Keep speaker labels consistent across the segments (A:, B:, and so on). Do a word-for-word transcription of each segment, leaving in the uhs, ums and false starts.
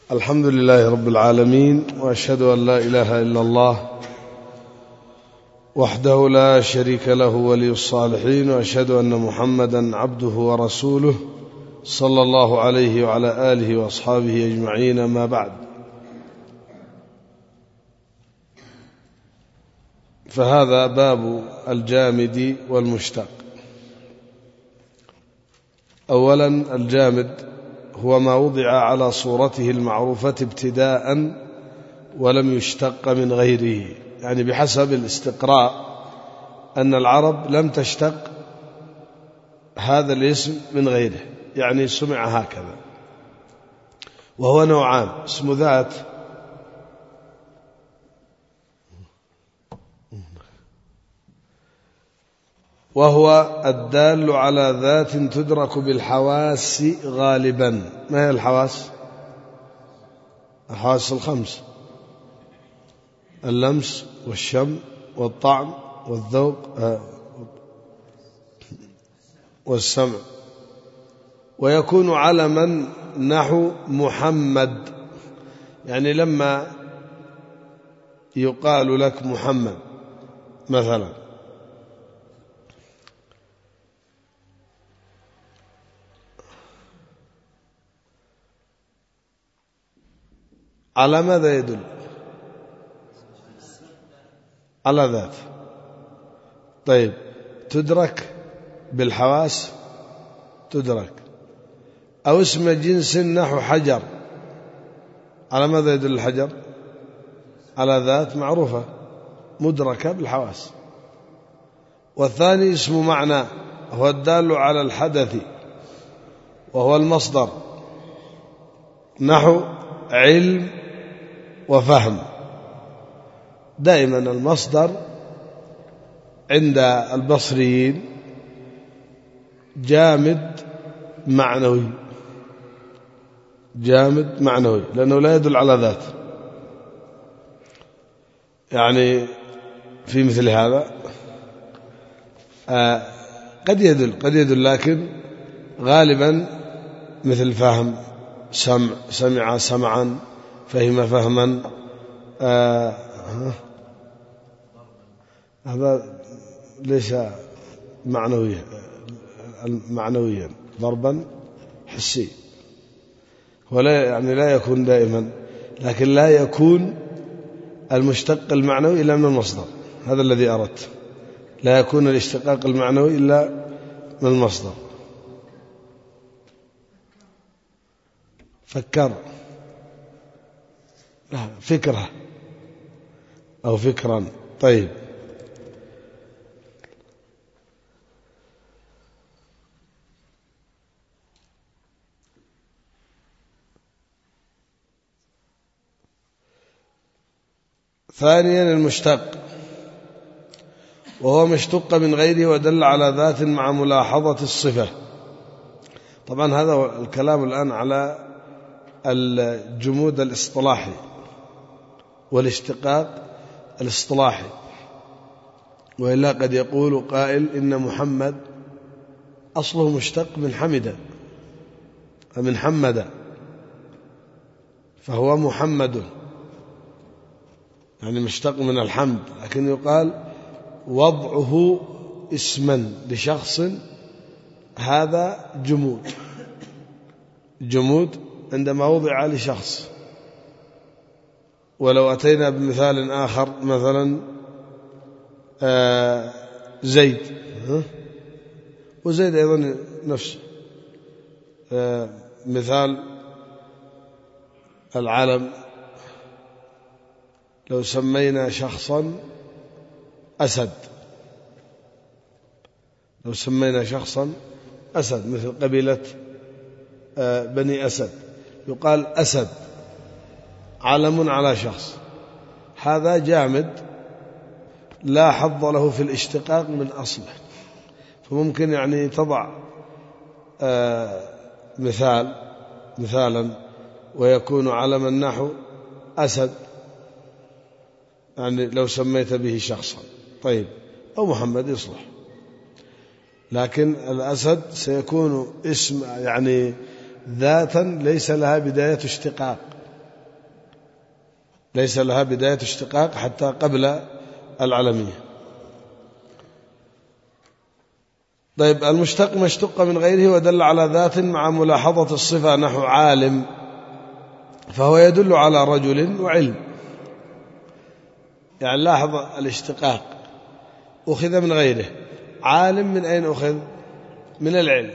A: الحمد لله رب العالمين، وأشهد أن لا إله إلا الله وحده لا شريك له ولي الصالحين، وأشهد أن محمدا عبده ورسوله صلى الله عليه وعلى آله وأصحابه أجمعين. ما بعد، فهذا باب الجامد والمشتق. أولا، الجامد هو ما وضع على صورته المعروفة ابتداء ولم يشتق من غيره، يعني بحسب الاستقراء أن العرب لم تشتق هذا الاسم من غيره، يعني سمع هكذا. وهو نوعان: اسم ذات وهو الدال على ذات تدرك بالحواس غالبا. ما هي الحواس؟ الحواس الخمس: اللمس والشم والطعم والذوق والسمع. ويكون علما نحو محمد، يعني لما يقال لك محمد مثلا، على ماذا يدل؟ على ذات. طيب، تدرك بالحواس، تدرك. أو اسم جنس نحو حجر، على ماذا يدل الحجر؟ على ذات معروفة مدركة بالحواس. والثاني اسم معنى، هو الدال على الحدث وهو المصدر، نحو علم وفهم. دائما المصدر عند البصريين جامد معنوي، جامد معنوي، لأنه لا يدل على ذات. يعني في مثل هذا آه قد يدل قد يدل لكن غالبا مثل فهم، سمع، سمع سمعا، فهم فهما. آه هذا ليس معنويا، معنويا ضربا حسي، ولا يعني لا يكون دائما، لكن لا يكون المشتق المعنوي إلا من المصدر. هذا الذي أردت، لا يكون الاشتقاق المعنوي إلا من المصدر. فكر، لا فكرة أو فكرا. طيب، ثانيا المشتق، وهو ما اشتق من غيره ودل على ذات مع ملاحظة الصفة. طبعا هذا الكلام الآن على الجمود الاصطلاحي والاشتقاق الاصطلاحي، وإلا قد يقول قائل إن محمد أصله مشتق من حمد، من حمد، فهو محمد، يعني مشتق من الحمد، لكن يقال وضعه اسما لشخص، هذا جمود. جمود عندما وضع لشخص. ولو أتينا بمثال آخر، مثلا آه زيد، وزيد أيضا نفسه. آه مثال العلم، لو سمينا شخصا أسد، لو سمينا شخصا أسد مثل قبيلة آه بني أسد، يقال أسد، علم على شخص. هذا جامد لا حظ له في الاشتقاق من أصله، فممكن يعني تضع آه مثال مثالا ويكون علما نحو أسد، يعني لو سميت به شخصا. طيب، أو محمد يصلح، لكن الأسد سيكون اسم يعني ذاتا ليس لها بداية اشتقاق، ليس لها بداية اشتقاق حتى قبل العلمية. طيب المشتق ما اشتق من غيره ودل على ذات مع ملاحظة الصفة نحو عالم، فهو يدل على رجل وعلم. يعني لاحظ الاشتقاق أخذ من غيره. عالم من أين أخذ؟ من العلم،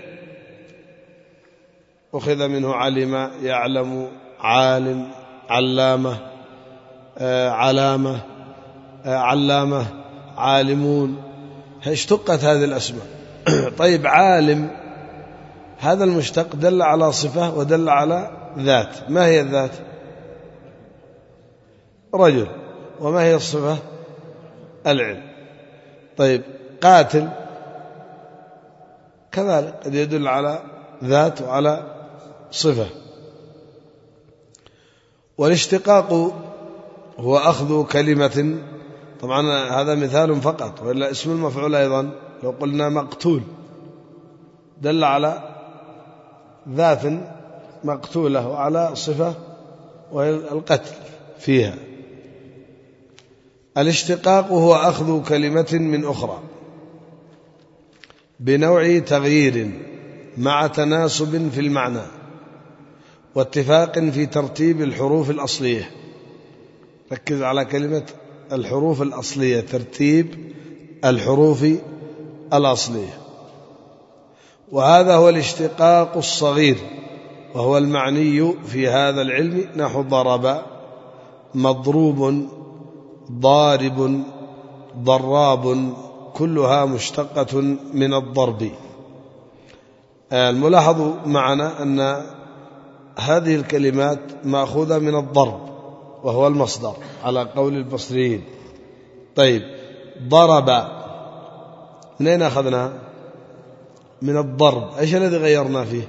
A: أخذ منه علم، يعلم، عالم، علامة، آه علامة، آه علامة، عالمون، اشتقت هذه الأسماء. طيب عالم هذا المشتق دل على صفة ودل على ذات. ما هي الذات؟ رجل. وما هي الصفة؟ العلم. طيب قاتل كذلك قد يدل على ذات وعلى صفة. والاشتقاق هو أخذ كلمة، طبعا هذا مثال فقط، وإلا اسم المفعول أيضا لو قلنا مقتول دل على ذات مقتولة وعلى صفة وهي القتل فيها. الاشتقاق هو أخذ كلمة من أخرى بنوع تغيير مع تناسب في المعنى واتفاق في ترتيب الحروف الأصلية. ركز على كلمة الحروف الأصلية، ترتيب الحروف الأصلية. وهذا هو الاشتقاق الصغير، وهو المعني في هذا العلم نحو ضرب، مضروب، ضارب، ضراب، كلها مشتقة من الضرب. الملاحظ معنا أن هذه الكلمات مأخوذة من الضرب وهو المصدر على قول البصريين. طيب ضرب من أين أخذناها؟ من الضرب. إيش الذي غيرنا فيه؟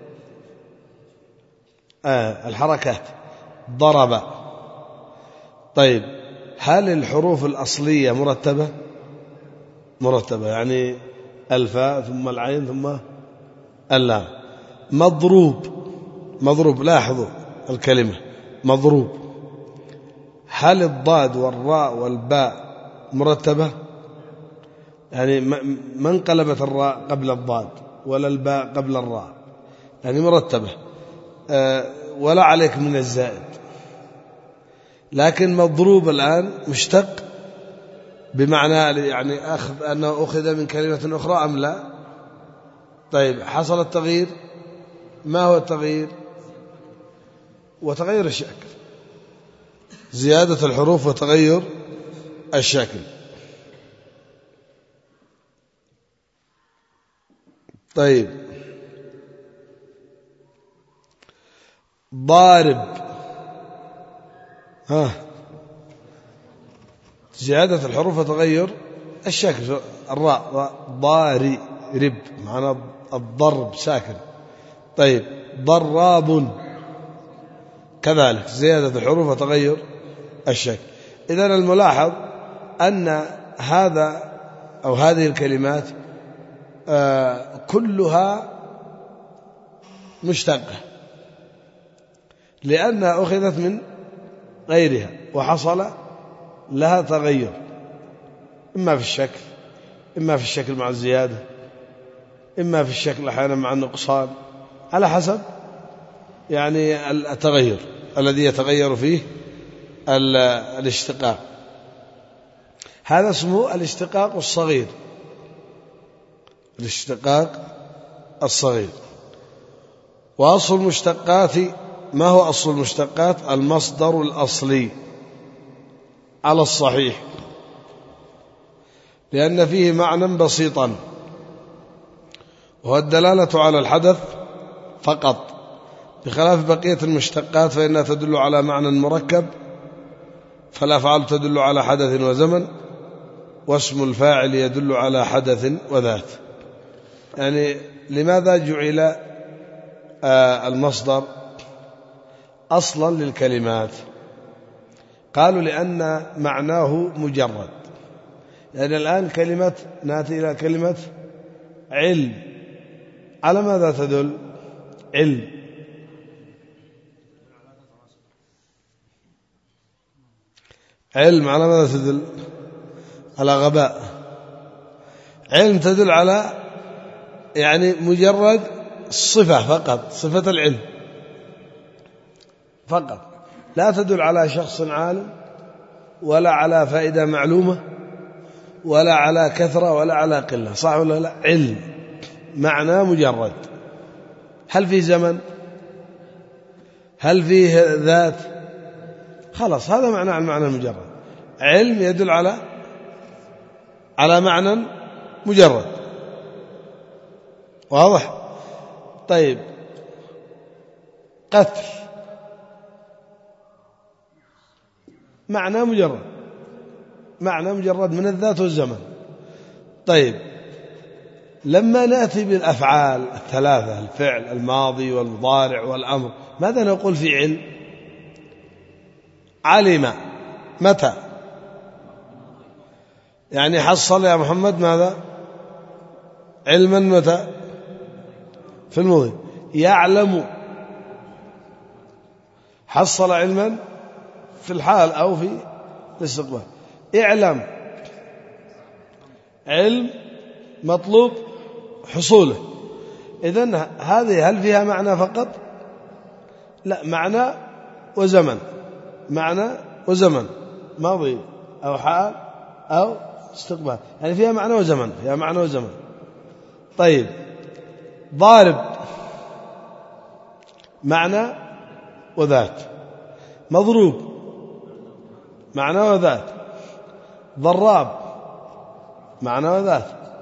A: آه الحركات. ضرب. طيب هل الحروف الأصلية مرتبة؟ مرتبة، يعني الفاء ثم العين ثم اللام. مضروب، مضروب، لاحظوا الكلمة مضروب. هل الضاد والراء والباء مرتبة؟ يعني ما انقلبت الراء قبل الضاد ولا الباء قبل الراء، يعني مرتبة، أه ولا عليك من الزائد. لكن مضروب الآن مشتق بمعنى يعني أخذ أنه أخذ من كلمة أخرى أم لا؟ طيب حصل التغيير. ما هو التغيير؟ وتغير الشكل، زيادة الحروف وتغير الشكل. طيب ضارب، ها زيادة الحروف وتغير الشكل، الراء ضارب معنى الضرب ساكن. طيب ضراب كذلك زيادة الحروف وتغير الشكل. إذن الملاحظ أن هذا أو هذه الكلمات آه كلها مشتقة لأنها أخذت من غيرها وحصل لها تغير، إما في الشكل، إما في الشكل مع الزيادة، إما في الشكل أحيانا مع النقصان، على حسب يعني التغير الذي يتغير فيه الاشتقاق. هذا اسمه الاشتقاق الصغير. الاشتقاق الصغير. وأصل المشتقات، ما هو أصل المشتقات؟ المصدر الأصلي على الصحيح، لأن فيه معنى بسيطا وهو الدلالة على الحدث فقط، بخلاف بقية المشتقات فإنها تدل على معنى مركب، فالأفعال تدل على حدث وزمن، واسم الفاعل يدل على حدث وذات. يعني لماذا جعل المصدر أصلا للكلمات؟ قالوا لأن معناه مجرد. يعني الآن كلمة، نأتي إلى كلمة علم، على ماذا تدل؟ علم علم على ماذا تدل؟ على غباء. علم تدل على يعني مجرد الصفة فقط، صفة العلم فقط، لا تدل على شخص عالم ولا على فائدة معلومة ولا على كثرة ولا على قلة، صح ولا لا؟ علم معنى مجرد. هل فيه زمن؟ هل فيه ذات؟ خلاص هذا معنى المعنى المجرد. علم يدل على على معنى مجرد، واضح؟ طيب قتل معنى مجرد، معنى مجرد من الذات والزمن. طيب لما نأتي بالأفعال الثلاثة، الفعل الماضي والمضارع والأمر، ماذا نقول في علم؟ علم متى؟ يعني حصل يا محمد ماذا؟ علما متى؟ في الماضي. يعلم حصل علما في الحال أو في الاستقبال. اعلم علم مطلوب حصوله. إذن هذه هل فيها معنى فقط؟ لا، معنى وزمن، معنى وزمن، ماضي أو حال أو استقبال، يعني فيها معنى وزمن، فيها معنى وزمن. طيب ضارب معنى وذات، مضروب معنى وذات، ضراب معنى وذات.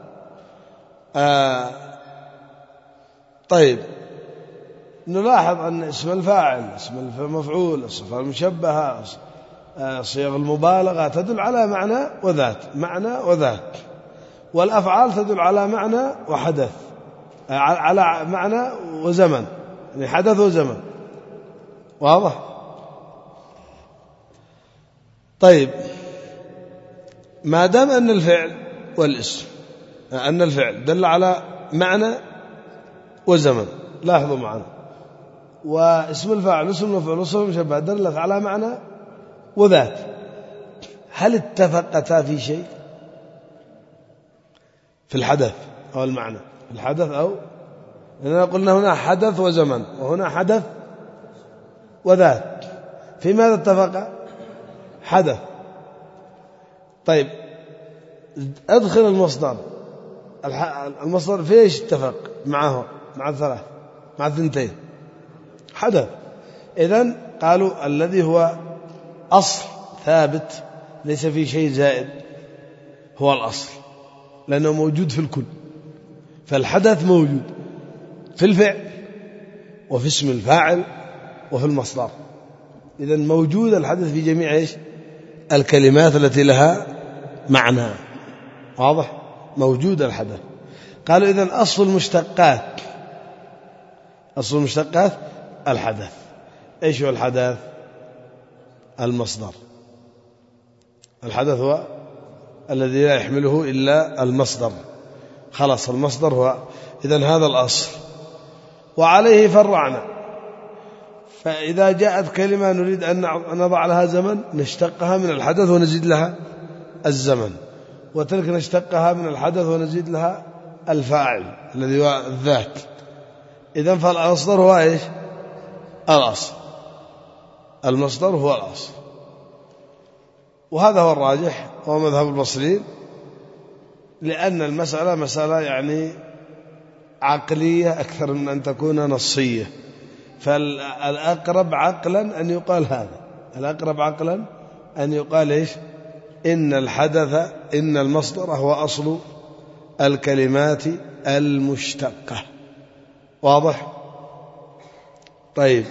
A: آه طيب نلاحظ أن اسم الفاعل، اسم المفعول، الصفة المشبهة، صيغ المبالغة تدل على معنى وذات، معنى وذات. والأفعال تدل على معنى وحدث، على معنى وزمن، يعني حدث وزمن، واضح؟ طيب ما دام أن الفعل والاسم، أن الفعل دل على معنى وزمن، لاحظوا معنا، واسم الفاعل واسم المفعول والصفة المشبهة دلت على معنى وذات، هل اتفقتا في شيء؟ في الحدث أو المعنى، في الحدث أو لأننا قلنا هنا حدث وزمن وهنا حدث وذات، في ماذا اتفق؟ حدث. طيب أدخل المصدر، المصدر في ايش اتفق معه؟ مع الثلاث، مع الثنتين، حدث. إذن قالوا الذي هو أصل ثابت ليس فيه شيء زائد هو الأصل، لأنه موجود في الكل، فالحدث موجود في الفعل وفي اسم الفاعل وفي المصدر. إذن موجود الحدث في جميع إيش؟ الكلمات التي لها معنى، واضح؟ موجود الحدث. قالوا إذن أصل المشتقات، أصل المشتقات الحدث. إيش هو الحدث؟ المصدر. الحدث هو الذي لا يحمله إلا المصدر، خلاص المصدر هو. إذن هذا الأصل، وعليه فرعنا. فإذا جاءت كلمة نريد أن نضع لها زمن نشتقها من الحدث ونزيد لها الزمن، وتلك نشتقها من الحدث ونزيد لها الفاعل الذي هو الذات. إذن فالمصدر هو إيش؟ الأصل. المصدر هو الأصل، وهذا هو الراجح وهو مذهب البصريين، لأن المسألة مسألة يعني عقلية أكثر من أن تكون نصية، فالأقرب عقلا أن يقال هذا، الأقرب عقلا أن يقال إيش؟ إن الحدث، إن المصدر هو أصل الكلمات المشتقة، واضح؟ طيب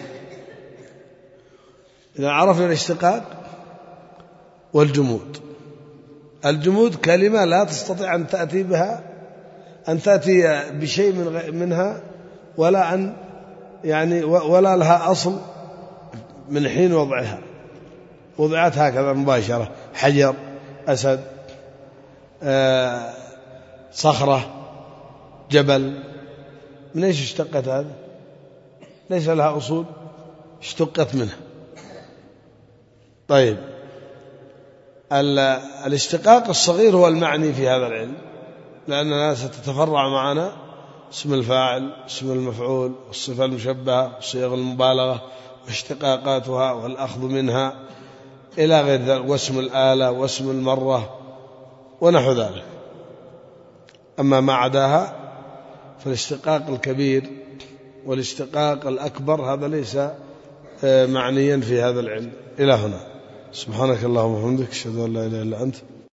A: إذا عرفنا الاشتقاق والجمود. الجمود كلمة لا تستطيع أن تأتي بها، أن تأتي بشيء من منها، ولا أن يعني ولا لها أصل من حين وضعها، وضعت هكذا مباشرة، حجر، أسد، آه، صخرة، جبل. من ايش اشتقت هذا؟ ليس لها أصول، اشتقت منها. طيب الاشتقاق الصغير هو المعني في هذا العلم، لأننا ستتفرع معنا اسم الفاعل، اسم المفعول، والصفة المشبهة، وصيغ المبالغة واشتقاقاتها والأخذ منها إلى غير ذلك، واسم الآلة واسم المرة ونحو ذلك. أما ما عداها فالاشتقاق الكبير والاشتقاق الأكبر هذا ليس معنيا في هذا العلم. إلى هنا، سبحانك اللهم وبحمدك، أشهد أن لا إله إلا أنت.